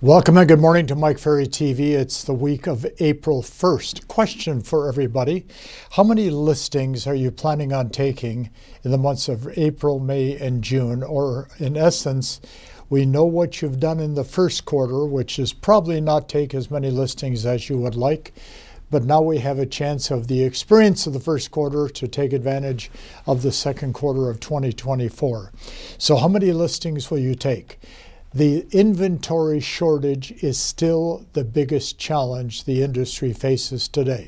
Welcome and good morning to Mike Ferry TV. It's the week of April 1st. Question for everybody. How many listings are you planning on taking in the months of April, May, and June? Or in essence, we know what you've done in the first quarter, which is probably not take as many listings as you would like. But now we have a chance of the experience of the first quarter to take advantage of the second quarter of 2024. So how many listings will you take? The inventory shortage is still the biggest challenge the industry faces today.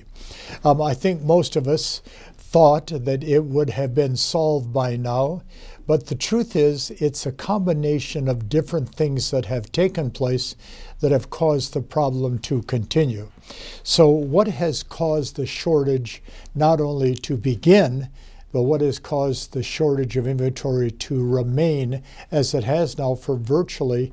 I think most of us thought that it would have been solved by now, but the truth is it's a combination of different things that have taken place that have caused the problem to continue. So what has caused the shortage not only to begin, but what has caused the shortage of inventory to remain as it has now for virtually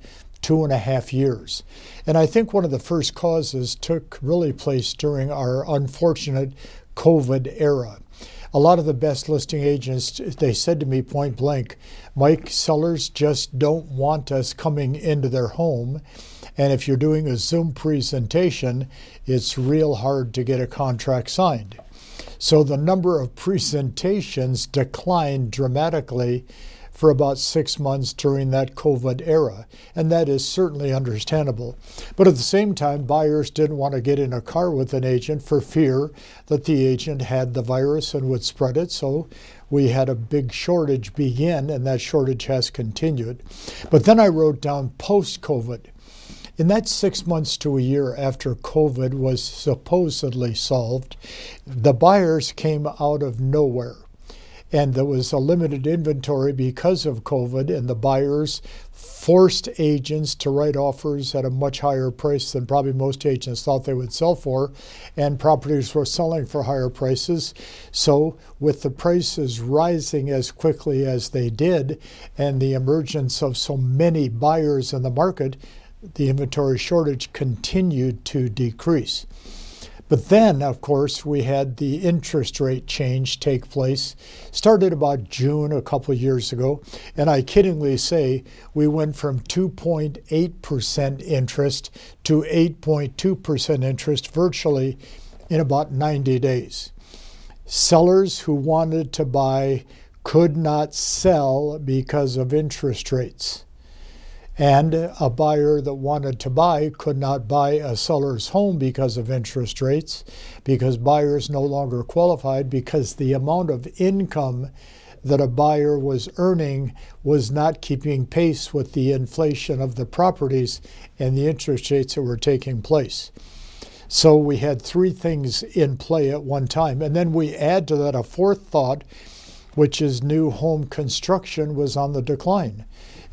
2.5 years? And I think one of the first causes took really place during our unfortunate COVID era. A lot of the best listing agents, they said to me point blank, Mike, sellers just don't want us coming into their home. And if you're doing a Zoom presentation, it's real hard to get a contract signed. So the number of presentations declined dramatically for about 6 months during that COVID era, and that is certainly understandable. But at the same time, buyers didn't want to get in a car with an agent for fear that the agent had the virus and would spread it, so we had a big shortage begin, and that shortage has continued. But then I wrote down post-COVID. In that 6 months to a year after COVID was supposedly solved, the buyers came out of nowhere. And there was a limited inventory because of COVID, and the buyers forced agents to write offers at a much higher price than probably most agents thought they would sell for, and properties were selling for higher prices. So with the prices rising as quickly as they did, and the emergence of so many buyers in the market, the inventory shortage continued to decrease. But then, of course, we had the interest rate change take place. Started about June a couple of years ago, and I kiddingly say we went from 2.8% interest to 8.2% interest virtually in about 90 days. Sellers who wanted to buy could not sell because of interest rates. And a buyer that wanted to buy could not buy a seller's home because of interest rates, because buyers no longer qualified because the amount of income that a buyer was earning was not keeping pace with the inflation of the properties and the interest rates that were taking place. So we had three things in play at one time. And then we add to that a fourth thought, which is new home construction was on the decline.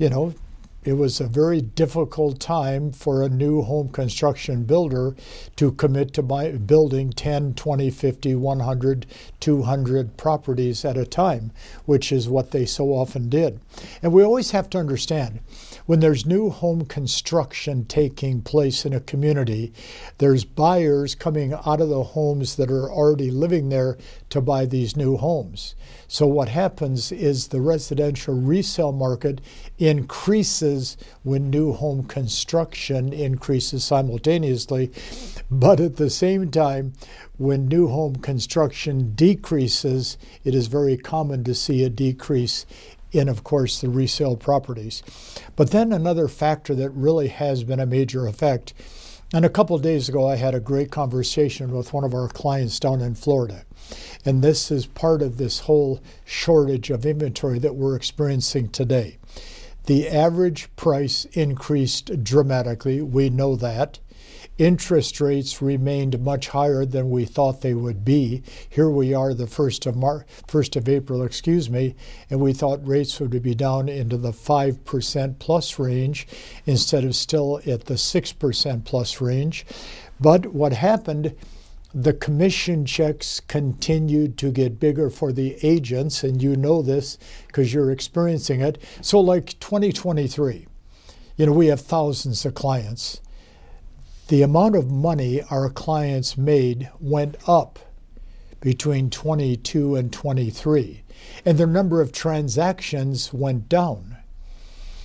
It was a very difficult time for a new home construction builder to commit to building 10, 20, 50, 100, 200 properties at a time, which is what they so often did. And we always have to understand, when there's new home construction taking place in a community, there's buyers coming out of the homes that are already living there to buy these new homes. So what happens is the residential resale market increases when new home construction increases simultaneously. But at the same time, when new home construction decreases, it is very common to see a decrease in, of course, the resale properties. But then another factor that really has been a major effect, and a couple of days ago I had a great conversation with one of our clients down in Florida. And this is part of this whole shortage of inventory that we're experiencing today. The average price increased dramatically. We know that. Interest rates remained much higher than we thought they would be. Here we are the 1st of April, and we thought rates would be down into the 5% plus range instead of still at the 6% plus range. But what happened, the commission checks continued to get bigger for the agents, and you know this because you're experiencing it. So like 2023, we have thousands of clients. The amount of money our clients made went up between 22 and 23, and the number of transactions went down.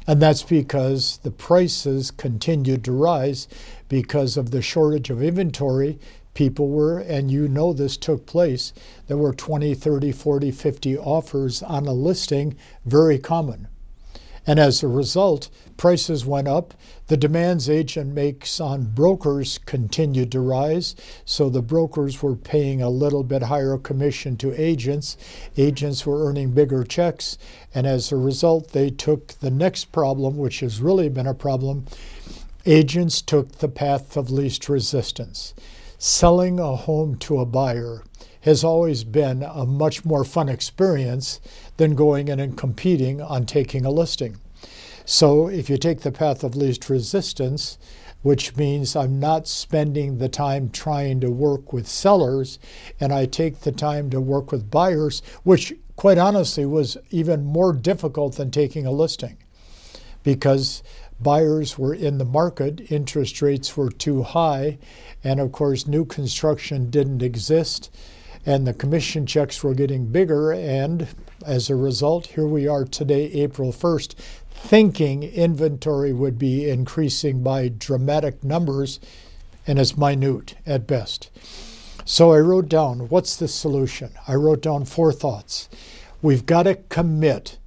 And that's because the prices continued to rise because of the shortage of inventory. People were, and you know this took place, there were 20, 30, 40, 50 offers on a listing, very common. And as a result, prices went up. The demands agent makes on brokers continued to rise. So the brokers were paying a little bit higher commission to agents. Agents were earning bigger checks. And as a result, they took the next problem, which has really been a problem. Agents took the path of least resistance. Selling a home to a buyer has always been a much more fun experience than going in and competing on taking a listing. So if you take the path of least resistance, which means I'm not spending the time trying to work with sellers, and I take the time to work with buyers, which quite honestly was even more difficult than taking a listing, because buyers were in the market, interest rates were too high, and of course new construction didn't exist, and the commission checks were getting bigger, and as a result, here we are today, April 1st, thinking inventory would be increasing by dramatic numbers, and it's minute at best. So I wrote down, what's the solution? I wrote down 4 thoughts. We've got to commit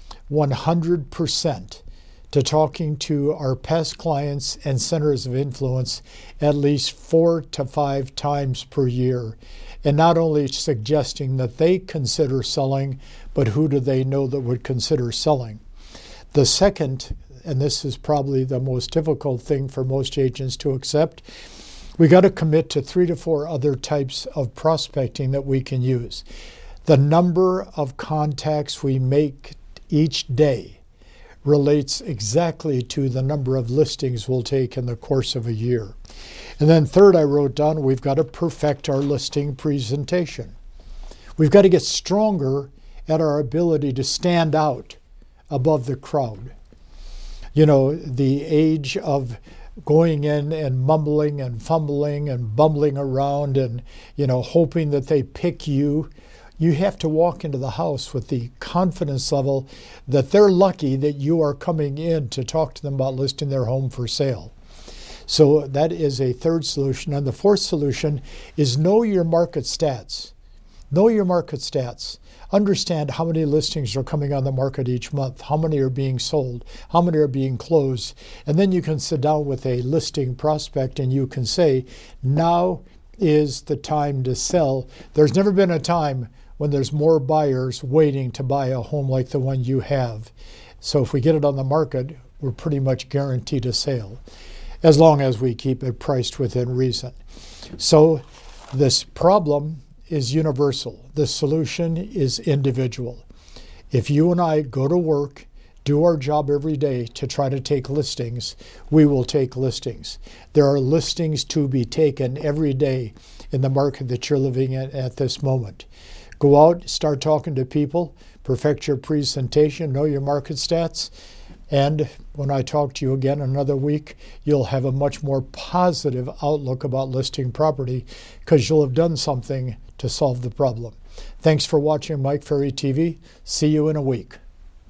100% to talking to our past clients and centers of influence at least 4 to 5 times per year. And not only suggesting that they consider selling, but who do they know that would consider selling? The second, and this is probably the most difficult thing for most agents to accept, we got to commit to 3 to 4 other types of prospecting that we can use. The number of contacts we make each day relates exactly to the number of listings we'll take in the course of a year. And then third, I wrote down, we've got to perfect our listing presentation. We've got to get stronger at our ability to stand out above the crowd. You know, the age of going in and mumbling and fumbling and bumbling around and, hoping that they pick you. You have to walk into the house with the confidence level that they're lucky that you are coming in to talk to them about listing their home for sale. So that is a third solution. And the fourth solution is know your market stats. Know your market stats. Understand how many listings are coming on the market each month, how many are being sold, how many are being closed. And then you can sit down with a listing prospect and you can say, now is the time to sell. There's never been a time when there's more buyers waiting to buy a home like the one you have. So if we get it on the market, we're pretty much guaranteed a sale, as long as we keep it priced within reason. So this problem is universal. The solution is individual. If you and I go to work, do our job every day to try to take listings, we will take listings. There are listings to be taken every day in the market that you're living in at this moment. Go out, start talking to people, perfect your presentation, know your market stats, and when I talk to you again another week, you'll have a much more positive outlook about listing property because you'll have done something to solve the problem. Thanks for watching Mike Ferry TV. See you in a week.